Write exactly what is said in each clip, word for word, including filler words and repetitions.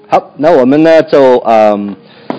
好，那我们呢就嗯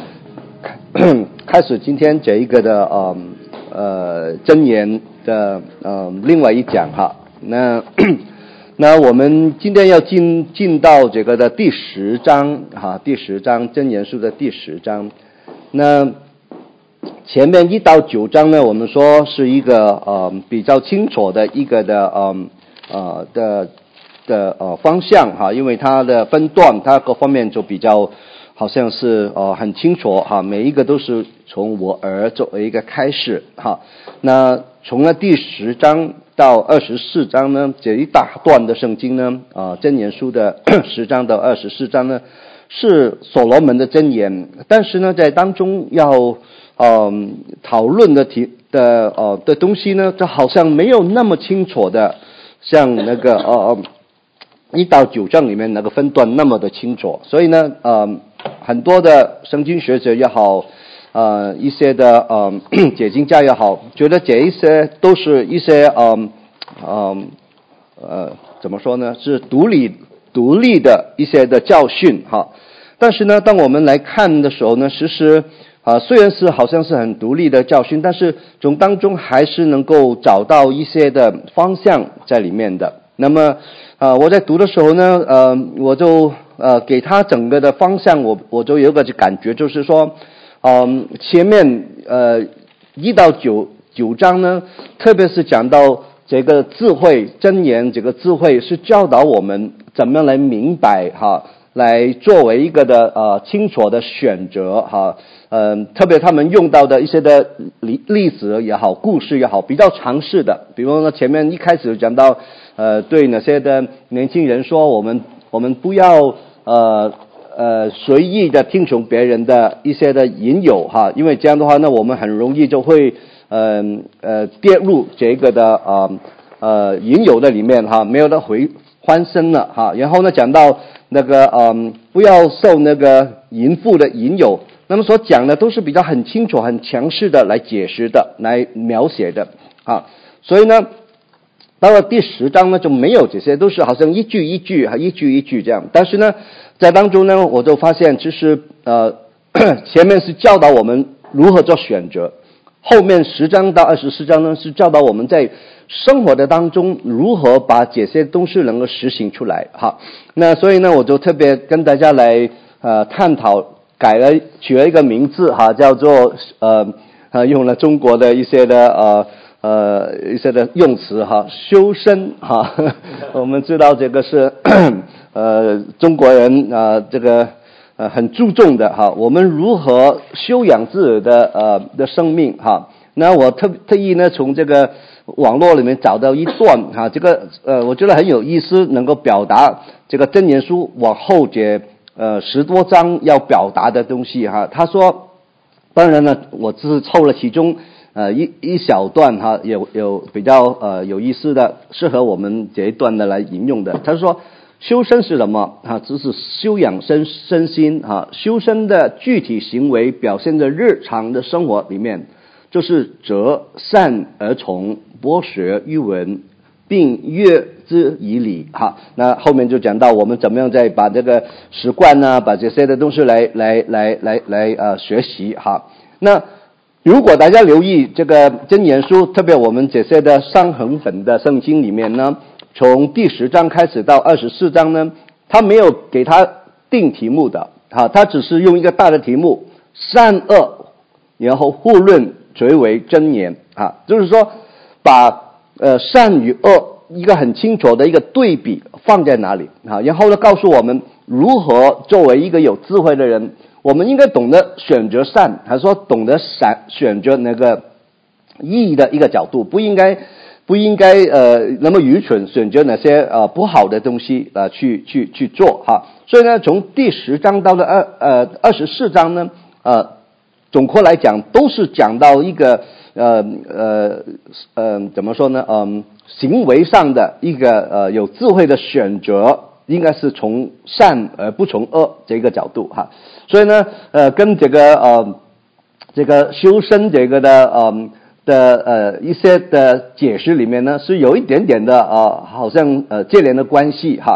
开始今天这一个的嗯呃箴言的呃另外一讲哈。那那我们今天要进进到这个的第十章哈，第十章箴言书的第十章。那前面一到九章呢，我们说是一个呃比较清楚的一个的嗯呃的的呃方向哈，因为它的分段，它各方面就比较好像是呃很清楚哈，每一个都是从我儿作为一个开始哈。那从了第十章到二十四章呢，这一大段的圣经呢，啊、呃、箴言书的十章到二十四章呢，是所罗门的箴言，但是呢，在当中要嗯讨论的题的呃的东西呢，就好像没有那么清楚的，像那个呃一到九章里面那个分段那么的清楚，所以呢，呃很多的圣经学者也好，呃一些的呃解经家也好，觉得这一些都是一些嗯嗯 呃, 呃怎么说呢，是独立独立的一些的教训哈。但是呢，当我们来看的时候呢，其实啊、呃，虽然是好像是很独立的教训，但是从当中还是能够找到一些的方向在里面的。那么，呃，我在读的时候呢，呃，我就呃给他整个的方向，我我就有个感觉，就是说，嗯、呃，前面呃一到九九章呢，特别是讲到这个智慧箴言，这个智慧是教导我们怎么样来明白哈。来作为一个的呃清楚的选择哈，嗯、呃，特别他们用到的一些的例例子也好，故事也好，比较常识的，比如说前面一开始讲到呃对那些的年轻人说，我们我们不要呃呃随意的听从别人的一些的引诱哈，因为这样的话呢，我们很容易就会呃呃跌入这个的呃呃引诱的里面哈，没有得回翻身了哈。然后呢，讲到那个嗯，不要受那个淫妇的引诱。那么所讲的都是比较很清楚、很强势的来解释的、来描写的啊。所以呢，到了第十章呢就没有这些，都是好像一句一句、一句一句这样。但是呢，在当中呢，我就发现其实呃，前面是教导我们如何做选择，后面十章到二十四章呢是教导我们在生活的当中如何把这些东西能够实行出来哈。那所以呢，我就特别跟大家来呃探讨，改了取了一个名字哈，叫做呃呃用了中国的一些的呃呃一些的用词哈，修身哈。我们知道这个是呃中国人啊、呃、这个呃很注重的哈，我们如何修养自己的呃的生命哈。那我特特意呢从这个网络里面找到一段哈，这个呃我觉得很有意思，能够表达这个箴言书往后这呃十多章要表达的东西哈。他说，当然呢，我只是抽了其中呃一一小段哈，有有比较呃有意思的，适合我们这一段的来引用的。他说，修身是什么哈？只是修养身身心哈。修身的具体行为表现在日常的生活里面，就是择善而从，博学于文，并悦之以礼哈。那后面就讲到我们怎么样再把这个习惯呢，把这些的东西来来来来来呃学习哈。那如果大家留意这个箴言书，特别我们这些的伤痕本的圣经里面呢，从第十章开始到二十四章呢，他没有给他定题目的哈，他只是用一个大的题目善恶，然后互论垂为箴言啊，就是说把呃善与恶一个很清楚的一个对比放在哪里啊，然后呢告诉我们如何作为一个有智慧的人，我们应该懂得选择善，还是说懂得善选择那个义的一个角度，不应该不应该呃那么愚蠢选择那些呃不好的东西呃去去去做哈。所以呢，从第十章到了二呃二十四章呢呃。总括来讲，都是讲到一个呃呃呃怎么说呢？嗯，行为上的一个呃有智慧的选择，应该是从善而不从恶这个角度哈。所以呢，呃，跟这个呃这个修身这个的嗯的呃一些的解释里面呢，是有一点点的呃好像呃接连的关系哈。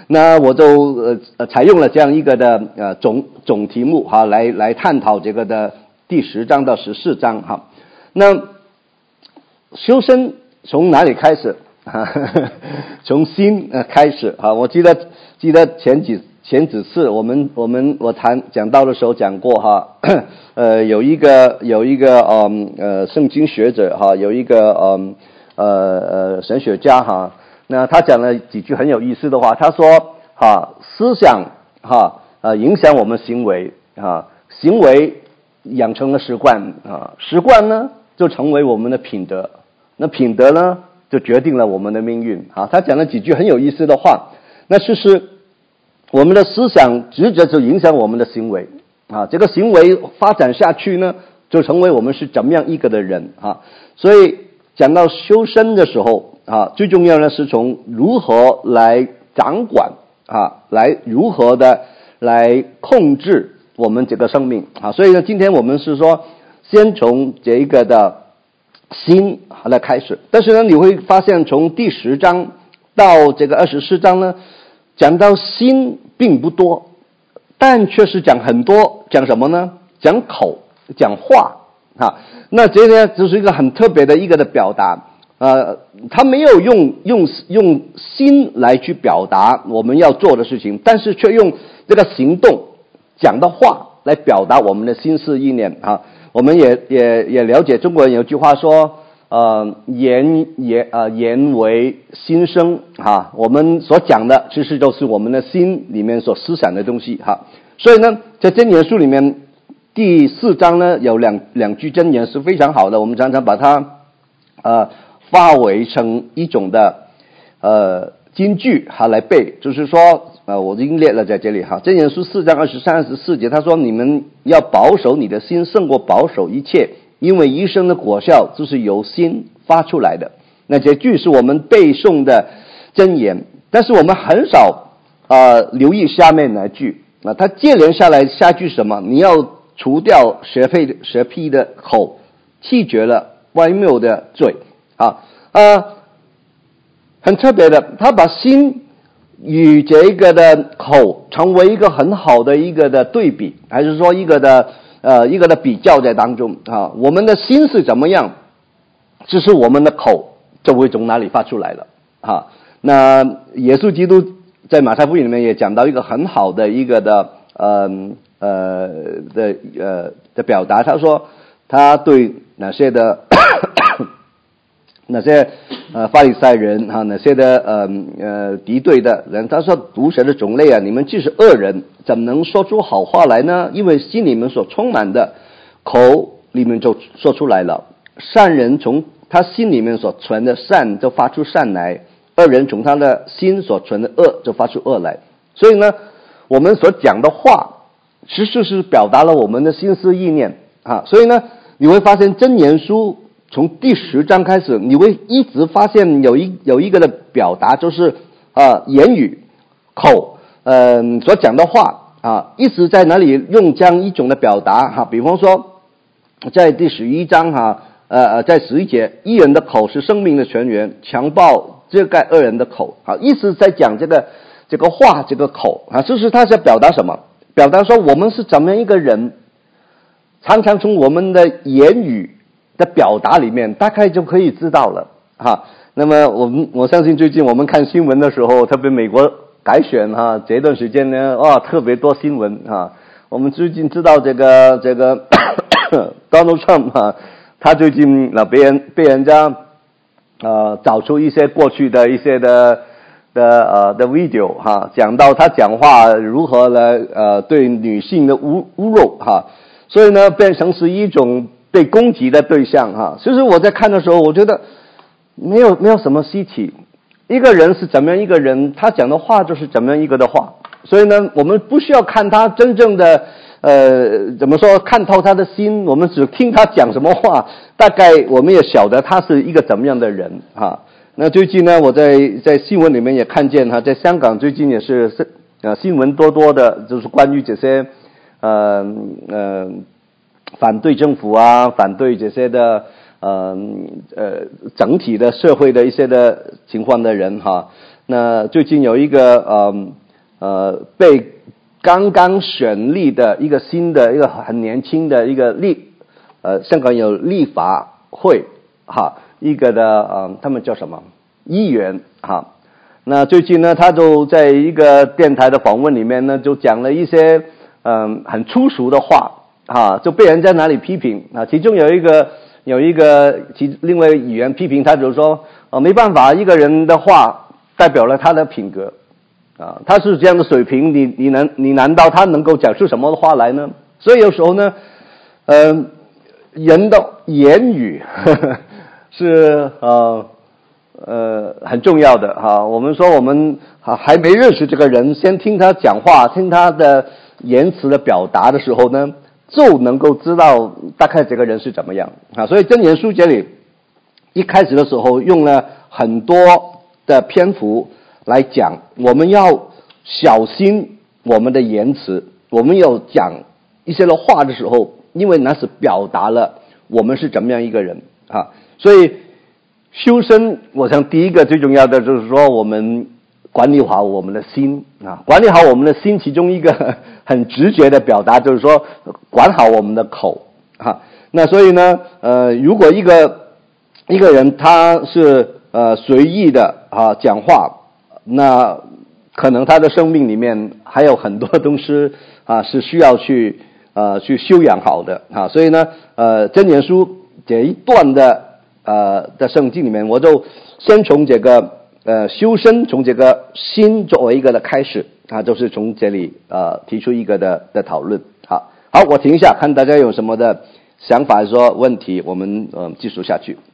那我就呃呃采用了这样一个的呃总总题目哈，来来探讨这个的第十章到十四章哈。那修身从哪里开始？从心呃开始哈。我记得记得前几前几次我们我们我谈讲到的时候讲过哈，呃有一个有一个嗯呃圣经学者哈，有一个嗯呃呃神学家哈。那他讲了几句很有意思的话，他说哈，思想哈呃影响我们行为哈，行为养成了习惯啊，习惯呢就成为我们的品德，那品德呢就决定了我们的命运啊。他讲了几句很有意思的话，那其实我们的思想直接就影响我们的行为啊，这个行为发展下去呢，就成为我们是怎么样一个的人啊。所以讲到修身的时候啊，最重要的是从如何来掌管啊，来如何的来控制我们这个生命啊。所以呢，今天我们是说先从这一个的心来开始，但是呢，你会发现从第十章到这个二十四章呢，讲到心并不多，但却是讲很多，讲什么呢？讲口，讲话啊。那这呢，就是一个很特别的一个的表达。呃，他没有用用用心来去表达我们要做的事情，但是却用这个行动讲的话来表达我们的心思意念啊。我们也也也了解中国人有句话说，呃，言言呃言为心声哈，我们所讲的其实都是我们的心里面所思想的东西哈。所以呢，在箴言书里面第四章呢有两两句箴言是非常好的，我们常常把它呃。化为成一种的呃金句哈来背，就是说呃我已经列了在这里哈。箴言书四章二十三、二十四节，他说你们要保守你的心胜过保守一切，因为一生的果效就是由心发出来的。那这句是我们背诵的箴言，但是我们很少呃留意下面那句啊，它接连下来下句什么？你要除掉蛇屁蛇屁的口，弃绝了歪谬的嘴。啊，呃，很特别的，他把心与这个的口成为一个很好的一个的对比，还是说一个的呃一个的比较在当中啊？我们的心是怎么样，只是我们的口就会从哪里发出来了啊？那耶稣基督在马太福音里面也讲到一个很好的一个的呃呃的呃的表达，他说他对哪些的那些呃法利赛人哈，那些的呃呃敌对的人，他说毒蛇的种类啊，你们既是恶人，怎能说出好话来呢？因为心里面所充满的，口里面就说出来了。善人从他心里面所存的善就发出善来，恶人从他的心所存的恶就发出恶来。所以呢，我们所讲的话，其实是表达了我们的心思意念啊。所以呢，你会发现箴言书从第十章开始，你会一直发现有一有一个的表达，就是呃言语口呃所讲的话啊，一直在哪里用这样一种的表达哈。比方说在第十一章哈，呃呃在十一节，一人的口是生命的泉源，强暴遮盖恶人的口啊，一直在讲这个这个话这个口啊，就是他在表达什么？表达说我们是怎么样一个人，常常从我们的言语的表达里面大概就可以知道了哈。那么我们我相信最近我们看新闻的时候，特别美国改选哈这段时间呢，哇特别多新闻哈。我们最近知道这个这个Donald Trump 哈，他最近啊被人被人家呃找出一些过去的一些的的呃的 video 哈，讲到他讲话如何来呃对女性的侮侮辱哈，所以呢变成是一种被攻击的对象哈。其实我在看的时候，我觉得没有没有什么稀奇，一个人是怎么样一个人，他讲的话就是怎么样一个的话。所以呢，我们不需要看他真正的呃怎么说看透他的心，我们只听他讲什么话，大概我们也晓得他是一个怎么样的人哈。那最近呢，我在在新闻里面也看见哈，在香港最近也是呃新闻多多的，就是关于这些呃呃反对政府啊，反对这些的呃呃整体的社会的一些的情况的人哈。 那最近有一个呃呃被刚刚选立的一个新的一个很年轻的一个立呃香港有立法会哈一个的呃他们叫什么议员哈。那最近呢，他就在一个电台的访问里面呢，就讲了一些嗯很粗俗的话啊，就被人在哪里批评啊。其中有一个有一个其另外一个议员批评他，就是说呃没办法，一个人的话代表了他的品格啊，他是这样的水平，你你能你难道他能够讲出什么话来呢？所以有时候呢，嗯、呃，人的言语呵呵是呃。呃，很重要的哈。我们说我们还没认识这个人，先听他讲话，听他的言辞的表达的时候呢，就能够知道大概这个人是怎么样啊。所以箴言书这里一开始的时候用了很多的篇幅来讲，我们要小心我们的言辞，我们要讲一些的话的时候，因为那是表达了我们是怎么样一个人啊，所以。修身，我想第一个最重要的就是说，我们管理好我们的心啊，管理好我们的心，其中一个很直觉的表达就是说，管好我们的口啊。那所以呢，呃，如果一个一个人他是呃随意的啊讲话，那可能他的生命里面还有很多东西啊是需要去呃去修养好的啊。所以呢，呃，箴言书这一段的。呃的圣经里面，我就先从这个呃修身，从这个心作为一个的开始啊，就是从这里呃提出一个的的讨论。好，好，我停一下，看大家有什么的想法说问题，我们呃继续下去。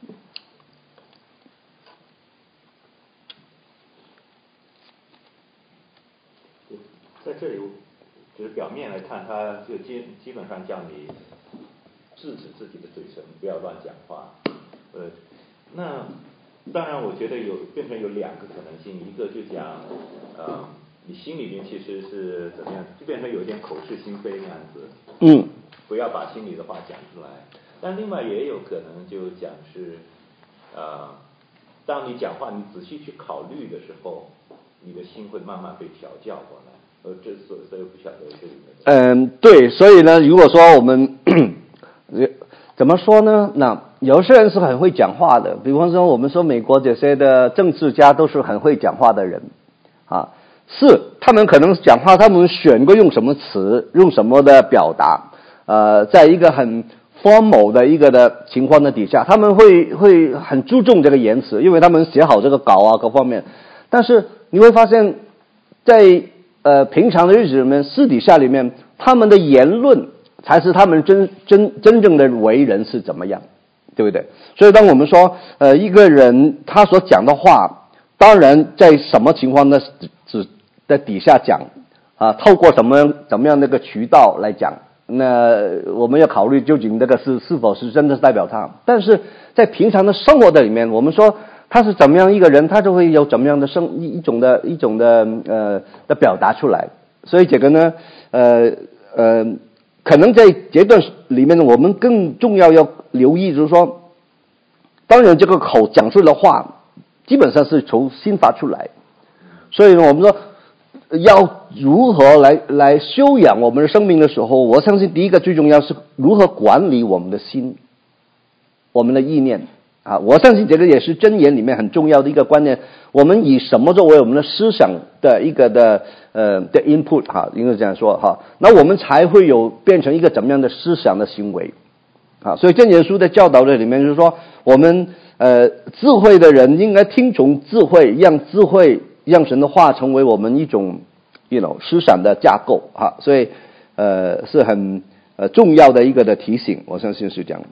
在这里，就是表面来看，他就基基本上叫你制止自己的嘴唇，不要乱讲话。呃，那当然，我觉得有变成有两个可能性，一个就讲，呃，你心里面其实是怎么样，就变成有点口是心非那样子。 嗯。 不要把心里的话讲出来。但另外也有可能就讲是，呃，当你讲话，你仔细去考虑的时候，你的心会慢慢被调教过来。呃，这所所以不晓得这里面。 嗯，对，所以呢，如果说我们怎么说呢？那有些人是很会讲话的，比方说我们说美国这些的政治家都是很会讲话的人啊，是他们可能讲话，他们选过用什么词，用什么的表达，呃，在一个很 formal 的一个的情况的底下，他们会会很注重这个言辞，因为他们写好这个稿啊各方面。但是你会发现，在呃平常的日子里面，私底下里面，他们的言论才是他们真真真正的为人是怎么样，对不对？所以当我们说呃一个人他所讲的话，当然在什么情况的只在底下讲啊，透过什么怎么样的一个渠道来讲，那我们要考虑究竟那个是是否是真的是代表他。但是在平常的生活的里面，我们说他是怎么样一个人，他就会有怎么样的生一一种的一种的呃的表达出来。所以这个呢呃呃可能在这段里面，我们更重要要留意，就是说，当然这个口讲出的话，基本上是从心发出来。所以呢，我们说要如何来来修养我们的生命的时候，我相信第一个最重要是如何管理我们的心，我们的意念啊。我相信这个也是箴言里面很重要的一个观念。我们以什么作为我们的思想的一个的呃的 input 哈，应该这样说哈，那我们才会有变成一个怎么样的思想的行为啊。所以箴言书的教导的里面就是说，我们呃智慧的人应该听从智慧，让智慧让神的话成为我们一种 you know 思想的架构哈。所以呃是很呃重要的一个的提醒，我相信是这样。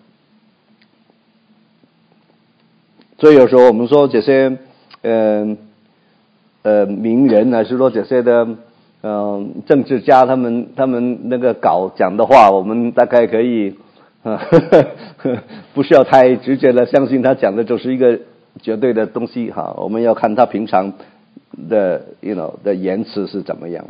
所以有时候我们说这些呃呃名人还是说这些的呃政治家，他们他们那个稿讲的话，我们大概可以呃呵呵呵不需要太直接的相信他讲的就是一个绝对的东西哈。我们要看他平常的 you know 的言辞是怎么样。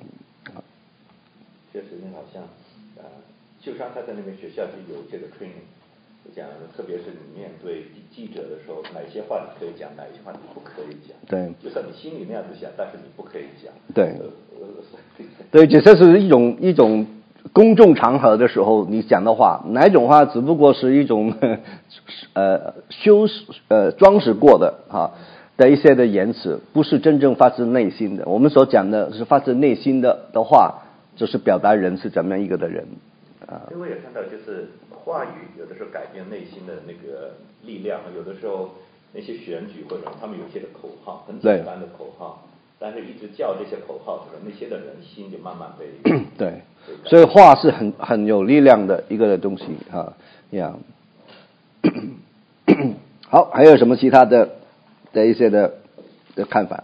确实，那好像呃，就像他在那个学校就有这个 training， 讲，特别是你面对记者的时候，哪些话你可以讲，哪些话你不可以讲。 对， 就算你心里那样子想，但是你不可以讲。 对， 呃、 对，这这是一种一种公众场合的时候你讲的话，哪一种话只不过是一种呃修呃装饰过的哈的一些的言辞，不是真正发自内心的。我们所讲的是发自内心的的话，就是表达人是怎么样一个的人啊。 因为我也看到，就是话语有的时候改变内心的那个力量，有的时候那些选举或者他们有些的口号，很简单的口号，但是一直叫这些口号的时候，那些的人心就慢慢被对，所以话是很很有力量的一个东西啊，呀。好，还有什么其他的的一些的的看法？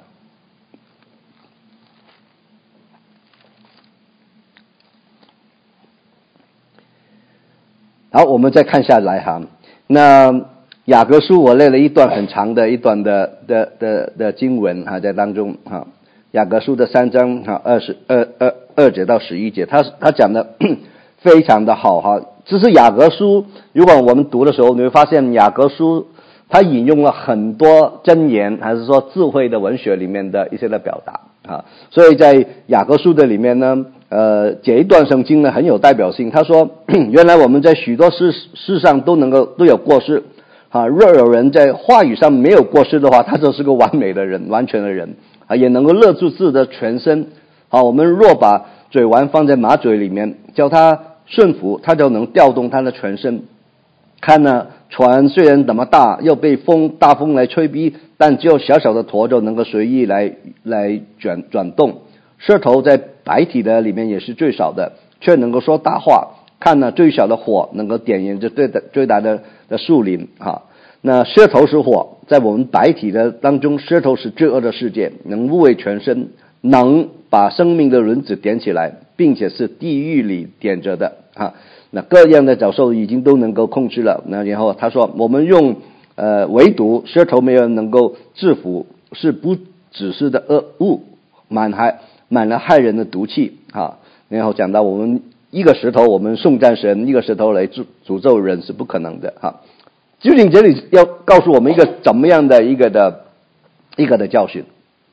好，我们再看下来哈。那雅各书我列了一段很长的一段的的的的经文哈，在当中哈。雅各书的三章哈，二十二二二节到十一节，他他讲的非常的好哈。这是雅各书，如果我们读的时候，你会发现雅各书他引用了很多箴言，还是说智慧的文学里面的一些的表达啊。所以在雅各书的里面呢，呃，这一段圣经呢很有代表性。他说，原来我们在许多事事上都能够都有过失啊。若有人在话语上没有过失的话，他就是个完美的人，完全的人啊，也能够勒住自己的全身啊。我们若把嘴丸放在马嘴里面，叫他顺服，他就能调动他的全身。看呢，船虽然那么大，又被风大风来吹逼，但只有小小的舵就能够随意来来转转动。舌头在白体的里面也是最少的，却能够说大话。看呢，最小的火能够点燃这最大最大的的树林哈。那舌头是火，在我们白体的当中，舌头是罪恶的世界，能污秽全身，能把生命的轮子点起来，并且是地狱里点着的哈。那各样的角兽已经都能够控制了。那然后他说，我们用呃唯独舌头没有人能够制服，是不只是的恶物，满害满了害人的毒气啊。然后讲到我们一个石头，我们颂赞神，一个石头来诅诅咒人是不可能的哈。究竟这里要告诉我们一个怎么样的一个的一个的教训？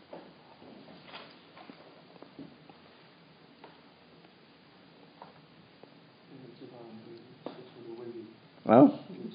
啊？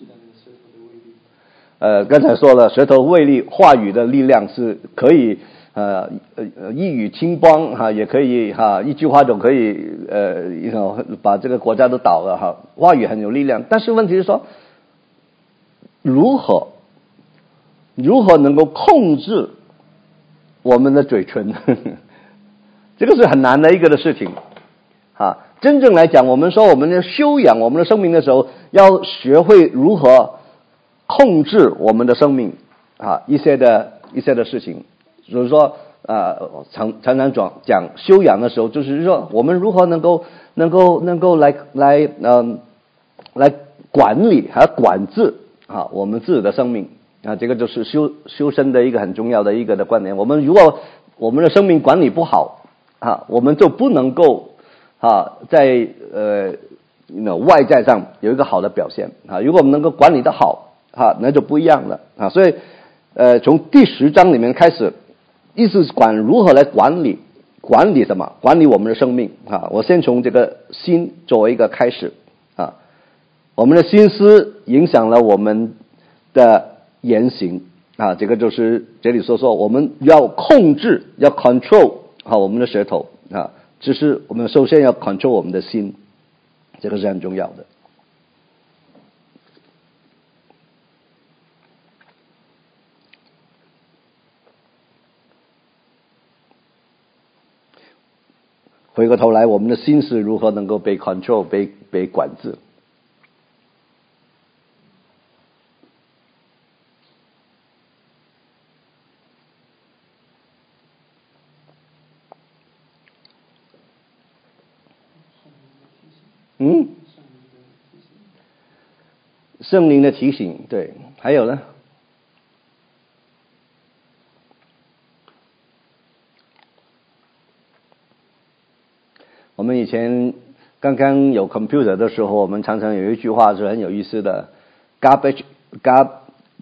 呃，刚才说了，舌头威力，话语的力量是可以呃呃一语清光哈，也可以哈，一句话就可以呃，把这个国家都倒了哈。话语很有力量，但是问题是说，如何如何能够控制我们的嘴唇？这个是很难的一个的事情啊。真正来讲，我们说我们要修养我们的生命的时候，要学会如何控制我们的生命啊，一些的一些的事情。所以说呃常常常讲讲修养的时候，就是说我们如何能够能够能够来来嗯、呃、来管理还管制啊我们自己的生命啊，这个就是修修身的一个很重要的一个的观点。我们如果我们的生命管理不好啊，我们就不能够啊在呃那外在上有一个好的表现啊。如果我们能够管理得好啊，那就不一样了啊。所以呃从第十章里面开始，意思是管如何来管理管理什么？管理我们的生命啊。我先从这个心作为一个开始啊。我们的心思影响了我们的言行啊，这个就是这里所说，我们要控制，要 control 啊我们的舌头啊。只是我们首先要 control 我们的心，这个是很重要的。回过头来，我们的心是如何能够被 control 被被管制？嗯，圣灵的提醒，对，还有呢？我们以前刚刚有 computer 的时候，我们常常有一句话是很有意思的 garbage gar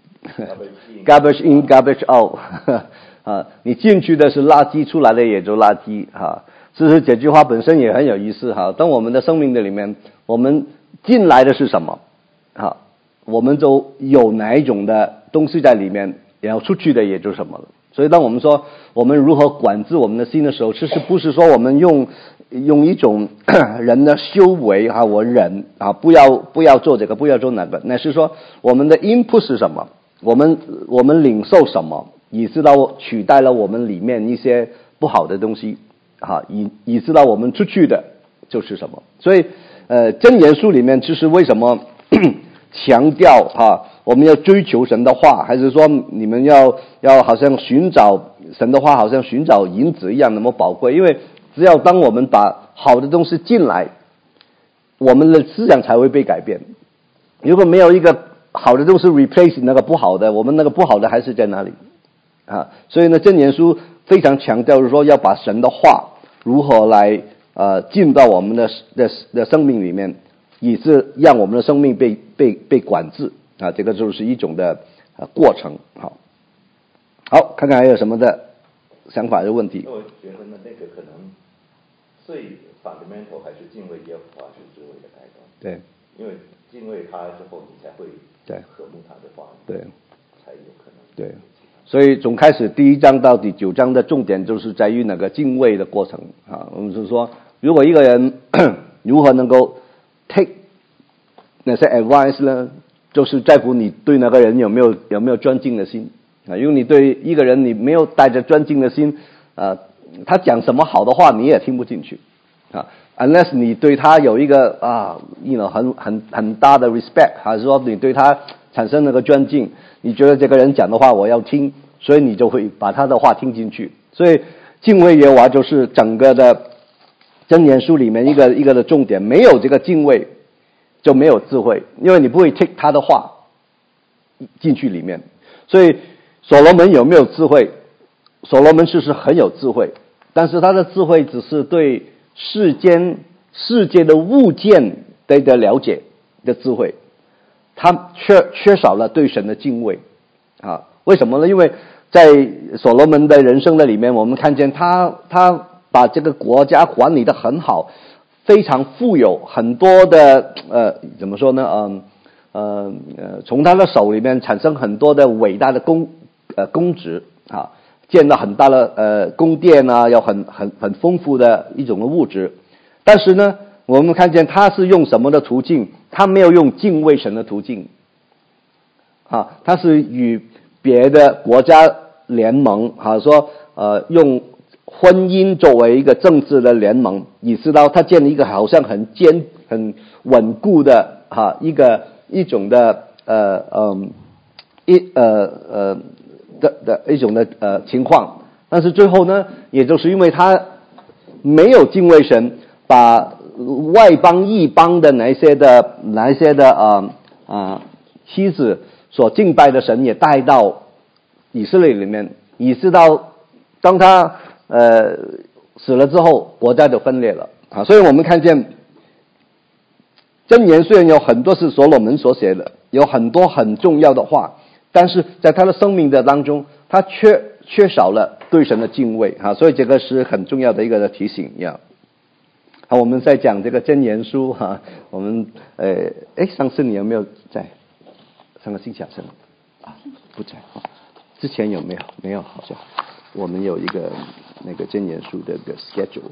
garbage in garbage out 啊，你进去的是垃圾，出来的也就垃圾哈。其实这句话本身也很有意思哈。当我们的生命的里面，我们进来的是什么？哈，我们就有哪一种的东西在里面，然后出去的也就什么了。所以当我们说我们如何管制我们的心的时候，其实不是说我们用用一种人的修为啊，我忍啊，不要不要做这个，不要做那个，那是说我们的 input 是什么，我们我们领受什么，以致到取代了我们里面一些不好的东西啊，以以致到我们出去的就是什么。所以呃，箴言书里面其实为什么强调哈，我们要追求神的话，还是说你们要要好像寻找神的话，好像寻找银子一样那么宝贵？因为只要当我们把好的东西进来，我们的思想才会被改变。如果没有一个好的东西 replace 那个不好的，我们那个不好的还是在那里啊。所以呢，箴言书非常强调就是说要把神的话如何来呃进到我们的的的生命里面，以致让我们的生命被被被管制啊，这个就是一种的呃过程。好，好，看看还有什么的想法的问题。 我觉得呢，那个可能最 fundamental 还是敬畏耶和华是智慧的开端。 对， 因为敬畏他之后，你才会对渴慕他的话， 对， 才有可能对。所以从开始第一章到第九章的重点就是在于那个敬畏的过程啊。我们是说，如果一个人如何能够 take 那些 advice 呢，就是在乎你对那个人有没有有没有尊敬的心啊。因为你对一个人你没有带着尊敬的心啊，他讲什么好的话你也听不进去啊。unless 你对他有一个啊 you know 很很很大的 respect， 还是说你对他产生那个尊敬，你觉得这个人讲的话我要听，所以你就会把他的话听进去。所以敬畏耶和华就是整个的箴言书里面一个一个的重点，没有这个敬畏就没有智慧，因为你不会 take 他的话进去里面。所以所罗门有没有智慧？所罗门其实很有智慧，但是他的智慧只是对世间世界的物件的的了解的智慧，他缺缺少了对神的敬畏啊。为什么呢？因为在所罗门的人生的里面，我们看见他他把这个国家管理得很好，非常富有，很多的呃怎么说呢？嗯呃呃，从他的手里面产生很多的伟大的功呃功职啊。建了很大的呃宫殿啊，有很很很丰富的一种的物质，但是呢，我们看见他是用什么的途径？他没有用敬畏神的途径啊，他是与别的国家联盟啊，说呃用婚姻作为一个政治的联盟，你知道他建了一个好像很坚很稳固的哈、啊、一个一种的呃嗯一呃呃。的的一种的呃情况，但是最后呢，也就是因为他没有敬畏神，把外邦异邦的那些的那些的呃啊妻子所敬拜的神也带到以色列里面，以致到当他呃死了之后，国家就分裂了啊。所以我们看见箴言虽然有很多是所罗门所写的，有很多很重要的话。但是在他的生命的当中，他缺缺少了对神的敬畏哈，所以这个是很重要的一个的提醒呀。好，我们在讲这个箴言书哈，我们呃，哎，上次你有没有在？上个星期好像啊不在，之前有没有？没有，好像我们有一个那个箴言书的一个 schedule，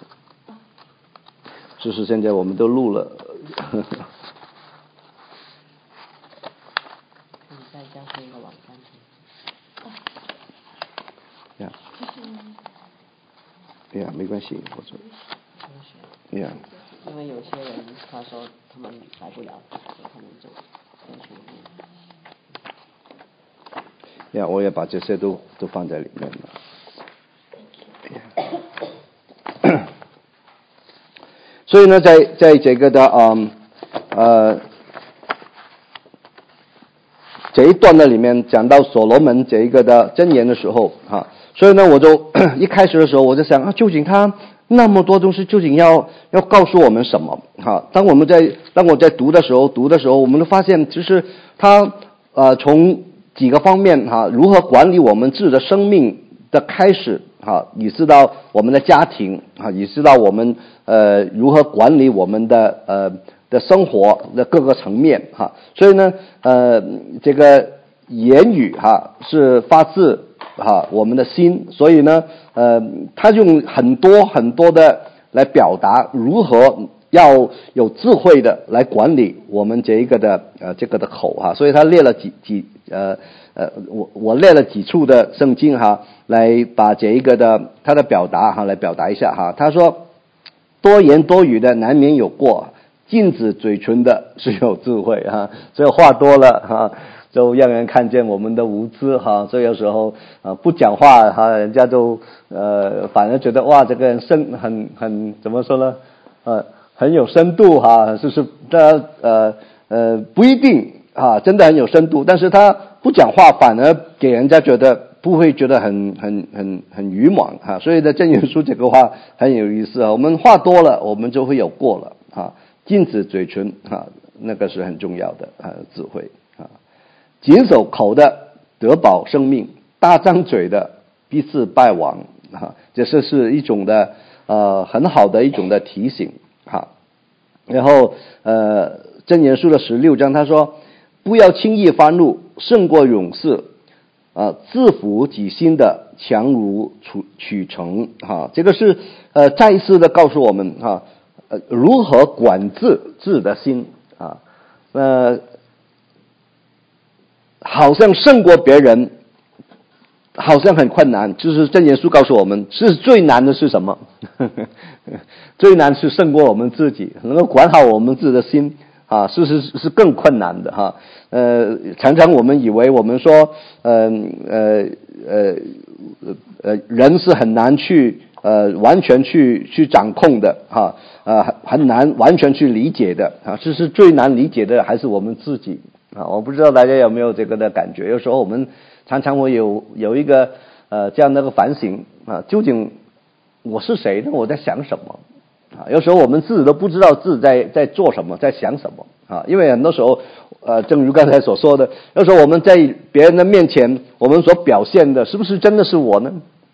就是现在我们都录了。呵呵再加上一个网站。 呀，呀，没关系，我说。呀。 因为有些人他说他们来不了，所以他们就先去那呀，我也把这些都都放在里面了。所以呢，在在这个的嗯呃。这一段的里面讲到所罗门这一个的箴言的时候哈，所以呢我就一开始的时候我就想啊，究竟他那么多东西究竟要要告诉我们什么？哈，当我们在当我在读的时候，读的时候，我们都发现，其实他呃从几个方面哈，如何管理我们自己的生命的开始哈，以至到我们的家庭哈，以至到我们呃如何管理我们的呃的生活的各个层面哈。所以呢，呃，这个言语哈是发自哈我们的心，所以呢，呃，他用很多很多的来表达如何要有智慧的来管理我们这一个的呃这个的口哈，所以他列了几几呃呃我我列了几处的圣经哈，来把这一个的他的表达哈来表达一下哈。他说，多言多语的难免有过，禁止嘴唇的是有智慧哈，所以话多了哈，就让人看见我们的无知哈，所以有时候呃不讲话哈，人家就呃反而觉得哇这个人深很很怎么说呢呃很有深度哈，就是他呃呃不一定啊真的很有深度，但是他不讲话反而给人家觉得不会觉得很很很很愚莽哈，所以呢箴言书这个话很有意思啊，我们话多了我们就会有过了哈，禁止嘴唇哈，那个是很重要的啊智慧啊。谨守口的得保生命，大张嘴的必致败亡啊，这是是一种的呃很好的一种的提醒哈。然后呃箴言书的十六章他说，不要轻易发怒，胜过勇士，呃自服己心的强如取成哈，这个是呃再一次的告诉我们哈，呃如何管制自己的心啊，呃好像胜过别人好像很困难，就是箴言书告诉我们是最难的是什么最难是胜过我们自己，能够管好我们自己的心啊，是是是更困难的哈。呃常常我们以为我们说呃呃呃呃人是很难去呃完全去去掌控的哈，呃很难完全去理解的啊，这是最难理解的还是我们自己啊？我不知道大家有没有这个的感觉，有时候我们常常会有有一个呃这样的一个反省啊，究竟我是谁呢？我在想什么啊？有时候我们自己都不知道自己在在做什么，在想什么啊？因为很多时候呃正如刚才所说的，有时候我们在别人的面前我们所表现的是不是真的是我呢？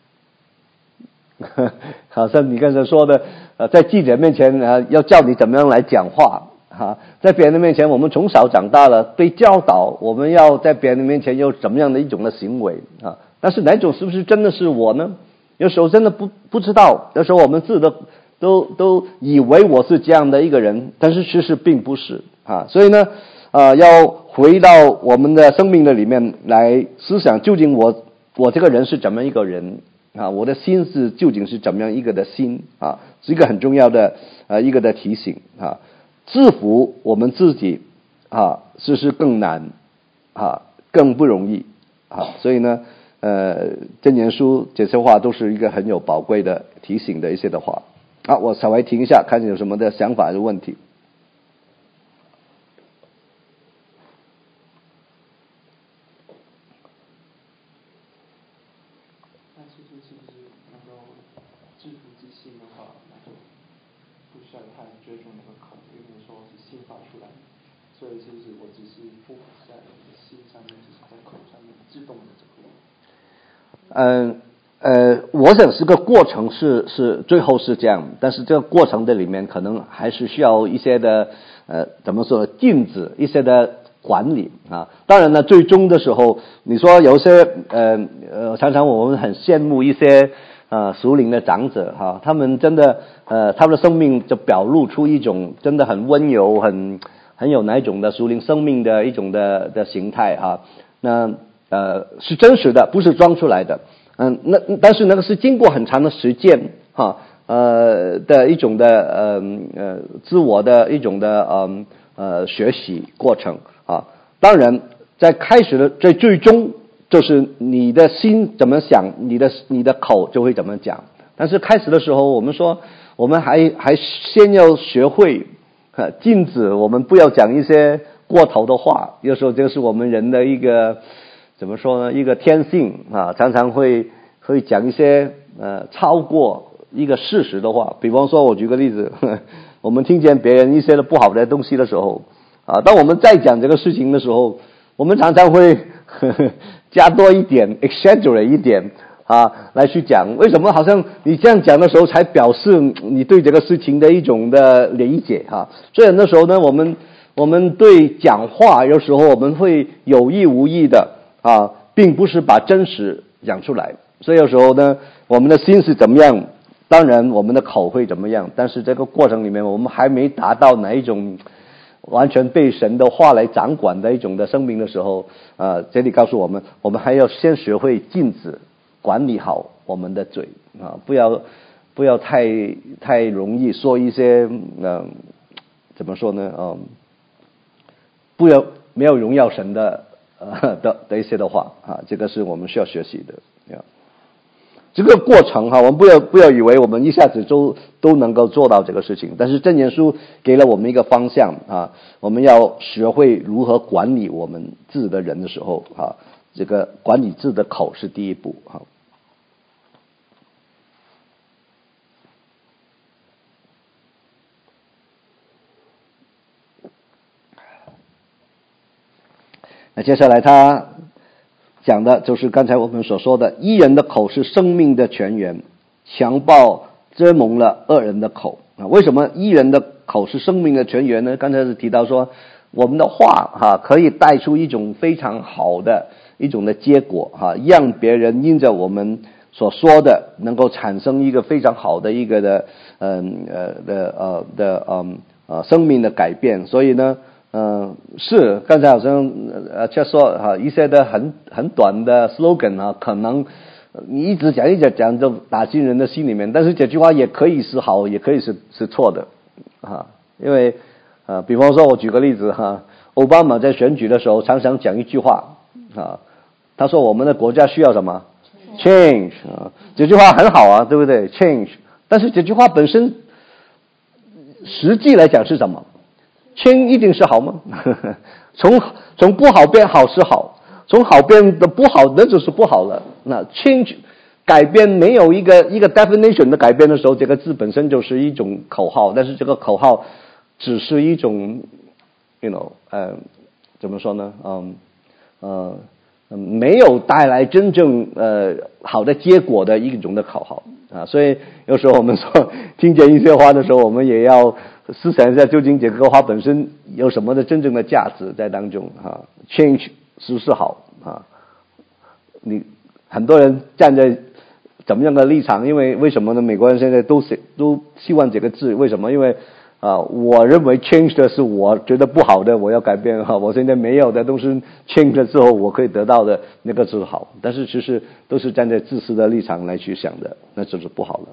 好像你刚才说的呃在记者面前啊要叫你怎么样来讲话啊，在别人的面前我们从小长大了被教导我们要在别人的面前有怎么样的一种的行为啊，但是哪种是不是真的是我呢？有时候真的不不知道，有时候我们自己都都都以为我是这样的一个人，但是其实并不是啊，所以呢呃要回到我们的生命的里面来思想，究竟我我这个人是怎么一个人啊，我的心是究竟是怎么样一个的心啊，是一个很重要的呃一个的提醒啊。制服我们自己啊，是是更难啊，更不容易啊，所以呢呃箴言书这些话都是一个很有宝贵的提醒的一些的话。好，我稍微停一下，看有什么的想法的问题。 那其实是不是能够制服自信的话，那就不需要太追求那个口，因为说是心发出来，所以是不是我只是不在我的心上面，只是在口上面自动的这个？ 嗯呃，我想是个过程是是最后是这样，但是这个过程的里面可能还是需要一些的呃怎么说禁止一些的管理啊。当然呢，最终的时候，你说有些呃呃，常常我们很羡慕一些呃属灵的长者哈、啊，他们真的呃他们的生命就表露出一种真的很温柔、很很有那一种的属灵生命的一种的的形态哈、啊。那呃是真实的，不是装出来的。嗯，那但是那个是经过很长的时间哈，呃的一种的呃呃自我的一种的呃呃学习过程啊。当然，在开始的在最终就是你的心怎么想，你的你的口就会怎么讲。但是开始的时候，我们说我们还还先要学会啊，禁止我们不要讲一些过头的话。有时候这是我们人的一个。怎么说呢？一个天性啊，常常会会讲一些呃超过一个事实的话，比方说我举个例子，呵呵我们听见别人一些的不好的东西的时候啊，当我们在讲这个事情的时候，我们常常会呵呵加多一点 exaggerate 一点啊来去讲，为什么好像你这样讲的时候才表示你对这个事情的一种的理解啊。所以很多时候呢，我们我们对讲话有时候我们会有意无意的啊，并不是把真实讲出来，所以有时候呢，我们的心是怎么样，当然我们的口会怎么样，但是这个过程里面我们还没达到哪一种完全被神的话来掌管的一种的生命的时候，呃，这里告诉我们，我们还要先学会禁止管理好我们的嘴啊，不要不要太太容易说一些呃怎么说呢，嗯，不要没有荣耀神的呃的的一些的话啊，这个是我们需要学习的。这个过程哈，我们不要不要以为我们一下子都都能够做到这个事情，但是箴言书给了我们一个方向啊，我们要学会如何管理我们自己的人的时候啊，这个管理自己的口是第一步哈。那接下来他讲的就是刚才我们所说的，义人的口是生命的泉源，强暴遮蒙了恶人的口啊。为什么义人的口是生命的泉源呢？刚才是提到说，我们的话哈、啊、可以带出一种非常好的一种的结果哈、啊，让别人因着我们所说的能够产生一个非常好的一个的嗯呃的呃的嗯呃生命的改变。所以呢。嗯，是刚才好像呃，就说哈、啊、一些的很很短的 slogan 啊，可能你一直讲一直讲就打进人的心里面，但是这句话也可以是好，也可以是是错的啊。因为呃，比方说我举个例子哈，奥巴马在选举的时候常常讲一句话啊，他说我们的国家需要什么 change 啊，这句话很好啊，对不对 change？ 但是这句话本身实际来讲是什么？change 一定是好吗？从从不好变好是好，从好变的不好那就是不好了。那 change 改变没有一个一个 definition 的改变的时候，这个字本身就是一种口号，但是这个口号只是一种 you know 呃怎么说呢？嗯呃没有带来真正呃好的结果的一种的口号啊。所以有时候我们说听见一些话的时候，我们也要思想一下，究竟这个话本身有什么的真正的价值在当中啊 ？Change 是不是好啊？你很多人站在怎么样的立场？因为为什么呢？美国人现在都都希望这个字，为什么？因为啊，我认为 change 的是我觉得不好的，我要改变哈。我现在没有的东西 change 了之后，我可以得到的那个是好，但是其实都是站在自私的立场来去想的，那就是不好了。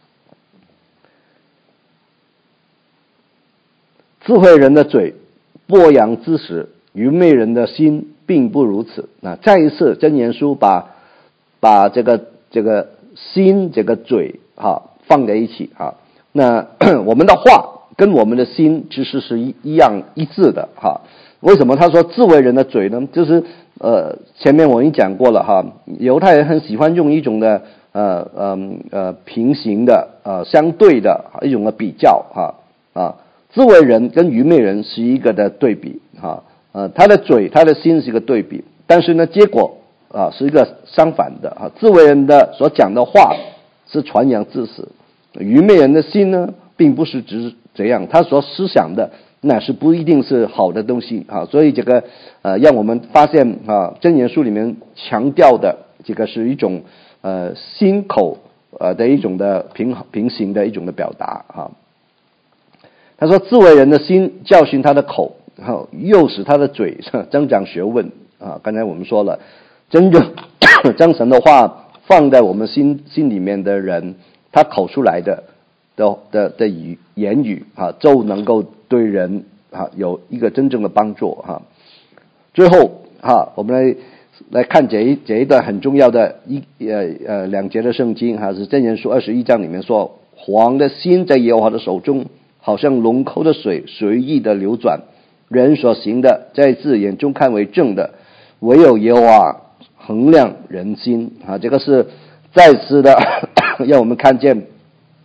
智慧人的嘴播扬知识，愚昧人的心并不如此。那再一次箴言书把把这个这个心这个嘴哈放在一起哈。那我们的话跟我们的心其实是一一样一致的哈。为什么他说智慧人的嘴呢？就是呃前面我已经讲过了哈，犹太人很喜欢用一种的呃呃呃平行的呃相对的一种的比较哈啊。智慧人跟愚昧人是一个的对比哈，呃，他的嘴他的心是一个对比，但是呢结果啊是一个相反的啊。智慧人的所讲的话是传扬知识，愚昧人的心呢并不是只是这样，他所思想的那是不一定是好的东西啊。所以这个呃让我们发现啊，箴言书里面强调的这个是一种呃心口呃的一种的平平行的一种的表达啊。他说智慧人的心教训他的口，诱使他的嘴增长学问啊。刚才我们说了，真正将神的话放在我们心心里面的人，他口出来的的的的语言语啊，就能够对人啊有一个真正的帮助哈。最后哈，我们来来看这一这一段很重要的一呃呃两节的圣经哈，是箴言书二十一章里面说，王的心在耶和华的手中，好像龙口的水随意的流转，人所行的在自眼中看为正的，唯有耶和华衡量人心啊。这个是再次的让我们看见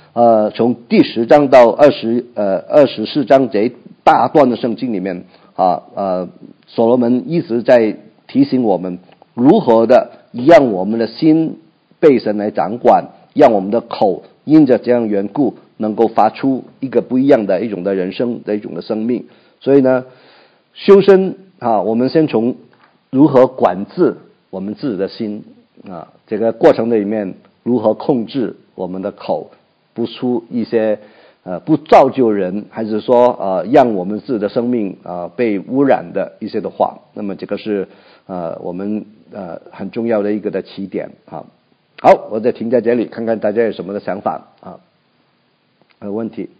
呃，从第十章到二十呃二十四章这一大段的圣经里面啊呃，所罗门一直在提醒我们如何的让我们的心被神来掌管，让我们的口因着这样缘故能够发出一个不一样的一种的人生的一种的生命。所以呢，修身啊，我们先从如何管制我们自己的心啊，这个过程里面如何控制我们的口，不出一些呃不造就人，还是说呃让我们自己的生命啊、呃、被污染的一些的话，那么这个是呃我们呃很重要的一个的起点啊。好，我再停在这里，看看大家有什么的想法啊，有问题。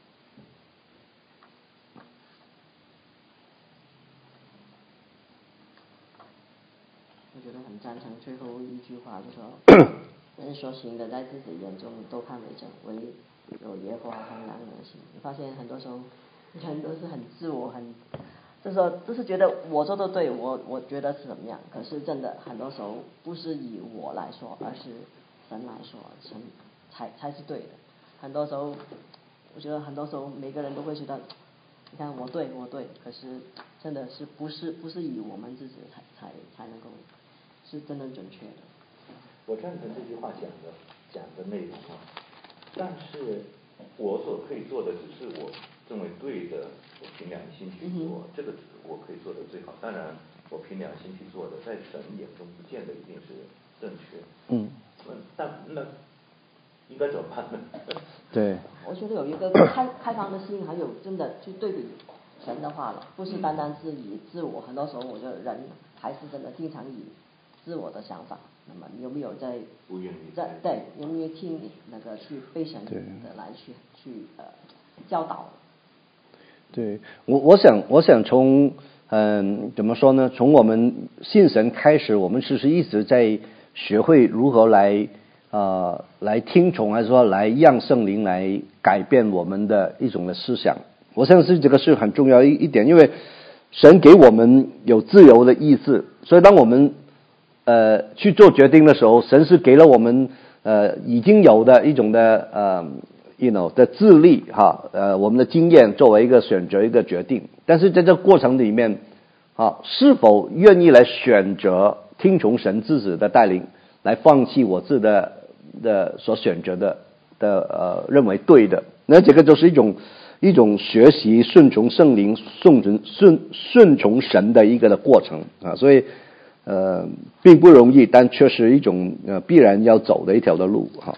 我觉得很赞成最后一句话，就说人所行的在自己眼中都看为正，唯有耶和华衡量人的心。你发现很多时候人都是很自我，很就是说就是觉得我做的对，我我觉得是怎么样，可是真的很多时候不是以我来说，而是神来说，神才才是对的。很多时候我觉得很多时候每个人都会觉得你看我对我对，可是真的是不是不是以我们自己才才才能够是真正准确的。 我赞成这句话讲的讲的内容啊，但是我所可以做的只是我认为对的，我凭良心去做，嗯、这个我可以做的最好。当然，我凭良心去做的，在神眼中不见得一定是正确。嗯，但那应该怎么办呢？ 对， 我觉得有一个开开放的心，还有真的去对比神的话了，不是单单是以自我。很多时候，我觉得人还是真的经常以自我的想法。那么你有没有在在对有没有听那个去被神的来去去呃教导？ 对，我我想我想从嗯怎么说呢？从我们信神开始，我们其实一直在学会如何来呃来听从，还是说来让圣灵来改变我们的一种的思想。我相信这个是很重要一一点，因为神给我们有自由的意志，所以当我们呃，去做决定的时候，神是给了我们呃已经有的一种的呃 ，you know 的智力哈，呃，我们的经验作为一个选择一个决定。但是在这个过程里面，啊，是否愿意来选择听从神自己的带领，来放弃我自己的的所选择的的呃认为对的，那这个就是一种一种学习顺从圣灵、顺从顺顺从神的一个的过程啊，所以。呃，并不容易，但却是一种呃必然要走的一条的路哈。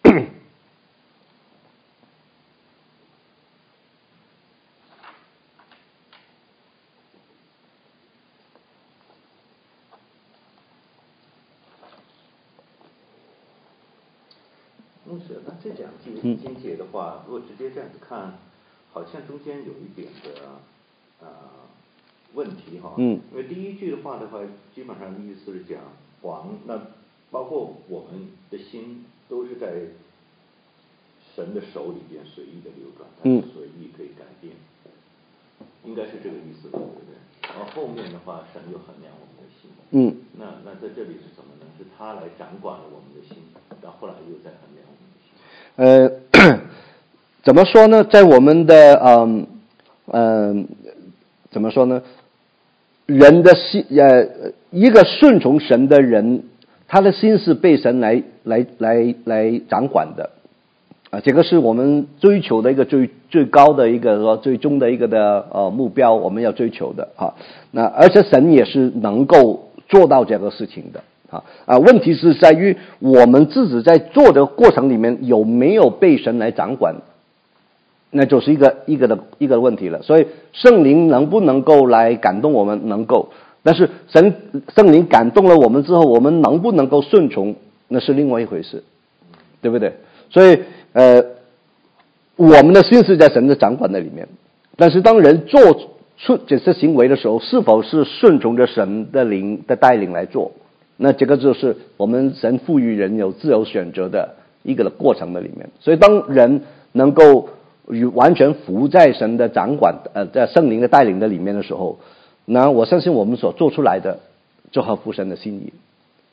牧师，那这两句经节的话，如果直接这样子看，好像中间有一点的呃问题哈。嗯。因为第一句的话的话，基本上意思是讲王，那包括我们的心都是在神的手里边随意的流转，它是随意可以改变，嗯、应该是这个意思，对不对？然后后面的话，神又衡量我们的心。嗯。那那在这里是什么呢？是他来掌管了我们的心，然后后来又在衡量我们的心。 呃，怎么说呢？在我们的嗯嗯，怎么说呢？人的心，呃，一个顺从神的人，他的心是被神来来来来掌管的，啊，这个是我们追求的一个最最高的一个说最终的一个的呃目标，我们要追求的啊。那而且神也是能够做到这个事情的啊啊。问题是在于我们自己在做的过程里面有没有被神来掌管。那就是一个一个的一个问题了，所以圣灵能不能够来感动我们？能够，但是神圣灵感动了我们之后，我们能不能够顺从？那是另外一回事，对不对？所以呃，我们的心是在神的掌管的里面，但是当人做出这些行为的时候，是否是顺从着神的灵的带领来做？那这个就是我们神赋予人有自由选择的一个的过程的里面。所以当人能够与完全服在神的掌管，呃，在圣灵的带领的里面的时候，那我相信我们所做出来的就合乎神的心意。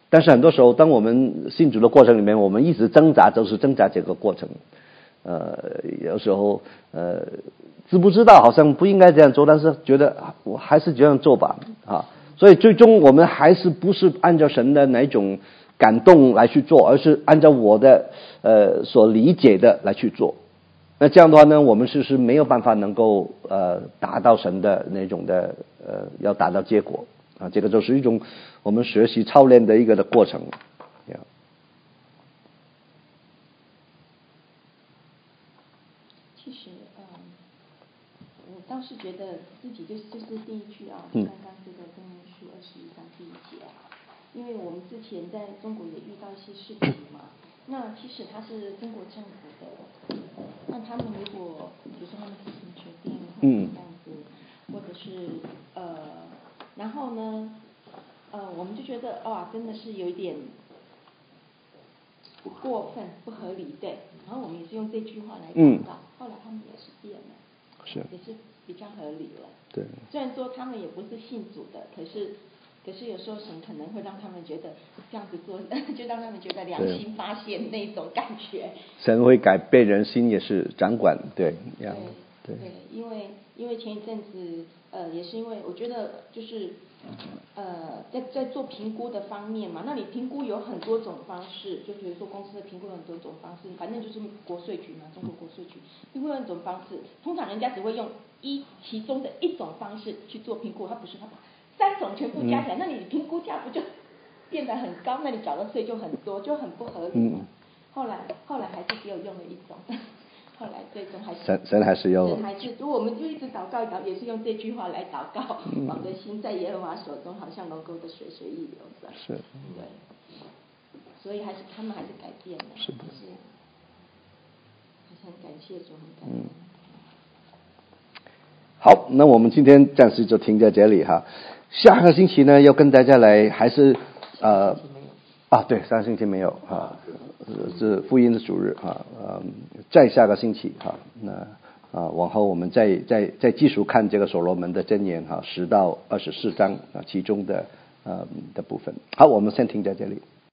但是很多时候，当我们信主的过程里面，我们一直挣扎，就是挣扎这个过程。呃，有时候呃，知不知道好像不应该这样做，但是觉得我还是这样做吧，啊，所以最终我们还是不是按照神的哪种感动来去做，而是按照我的呃所理解的来去做。那这样的话呢，我们是是没有办法能够呃达到神的那种的呃要达到结果啊，这个就是一种我们学习操练的一个的过程。Yeah. 其实，嗯，我倒是觉得自己就是就是第一句啊，刚刚这个箴言书二十一章第一节啊，因为我们之前在中国也遇到一些事情嘛，那其实它是中国政府的，那他们如果比如说他们自行决定或者这样子，或者是呃，然后呢，呃，我们就觉得哇，真的是有一点过分不合理，对，然后我们也是用这句话来祷告，嗯、后来他们也是变了， 是也是比较合理了。 对， 虽然说他们也不是信主的，可是可是有时候神可能会让他们觉得这样子做，就让他们觉得良心发现那种感觉。 神会改变人心，也是掌管，对， 对对对，因为因为前一阵子呃也是因为我觉得就是呃在在做评估的方面嘛，那你评估有很多种方式，就比如说公司的评估有很多种方式，反正就是国税局嘛，中国国税局评估有很多种方式，通常人家只会用一其中的一种方式去做评估，他不是他把三种全部加起来，嗯、那你评估价不就变得很高，那你缴的税就很多，就很不合理嘛。嗯、后来后来还是只有用了一种。后来最终还是神神还是有， 神还是，如果我们就一直祷告祷，也是用这句话来祷告，嗯、我的心在耶和华手中，好像龙沟的水随意流转。 是， 对，所以还是他们还是改变了， 是的， 是，还是很感谢主，很感恩。嗯、 好，那我们今天暂时就停在这里哈。下个星期呢，要跟大家来还是呃啊，对，上个星期没有哈。是福音的主日啊，呃，再下个星期哈，那啊，往后我们再再再继续看这个所罗门的箴言哈，十到二十四章啊其中的呃的部分。好，我们先停在这里。